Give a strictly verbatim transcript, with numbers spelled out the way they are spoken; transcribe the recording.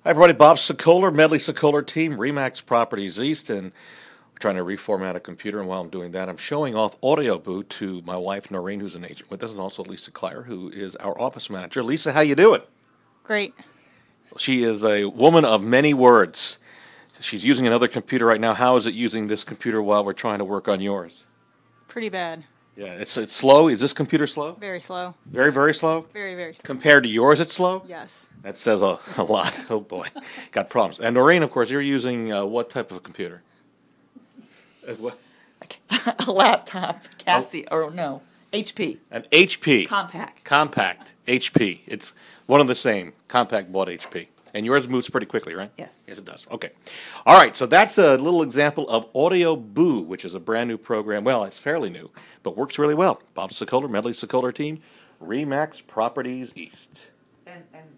Hi, everybody. Bob Sokoler, Medley Sokoler team, Remax Properties East, and we're trying to reformat a computer. And while I'm doing that, I'm showing off AudioBoo to my wife, Noreen, who's an agent with us, and also Lisa Clare, who is our office manager. Lisa, how you doing? Great. She is a woman of many words. She's using another computer right now. How is it using this computer while we're trying to work on yours? Pretty bad. Yeah, it's it's slow. Is this computer slow? Very slow. Very, very slow? Very, very slow. Compared to yours, it's slow? Yes. That says a, a lot. Oh, boy. Got problems. And Noreen, of course, you're using uh, what type of a computer? Uh, what? A laptop, Cassie, or no, H P. An H P. Compact. Compact. H P. It's one of the same. Compact bought H P. And yours moves pretty quickly, right? Yes. Yes, it does. Okay. All right, so that's a little example of AudioBoo, which is a brand new program. Well, it's fairly new, but works really well. Bob Sokoler, Medley Sokoler team, Remax Properties East. And, and